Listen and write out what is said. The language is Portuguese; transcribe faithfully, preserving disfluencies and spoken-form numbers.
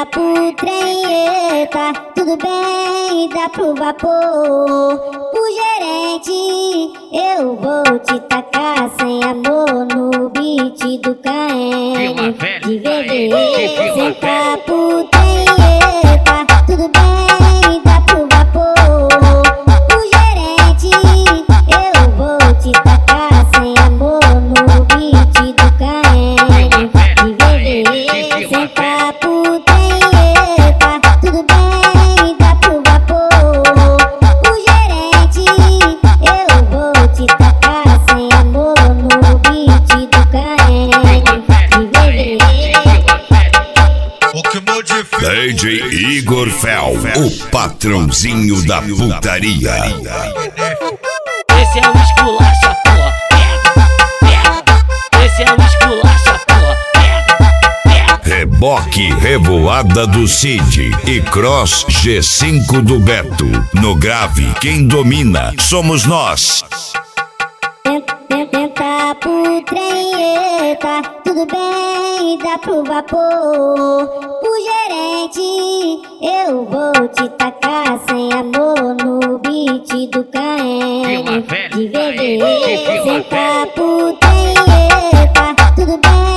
Senta pro trem, eita, tudo bem, dá pro vapor. O gerente, eu vou te tacar sem amor no beat do Caem. De bebê, senta pro trem, eita, tudo bem, dá pro vapor. O gerente, eu vou te tacar sem amor no beat do Caem. De bebê, senta pro trem, eita, tudo bem, dá pro vapor. O gerente, eu vou te tacar sem amor no beat do Caem. De bebê. D J Igor Fel, o patrãozinho da putaria. Esse é o esculacha, porra, pega, pega. Esse é o esculacha, porra, pega, pega. Reboque Revoada do Cid e Cross G cinco do Beto. No grave, quem domina somos nós. Senta pro trem, eita, tudo bem, dá pro vapor. O gerente, eu vou te tacar sem amor no beat do Caem. De bebê, senta pro trem, eita, tudo bem.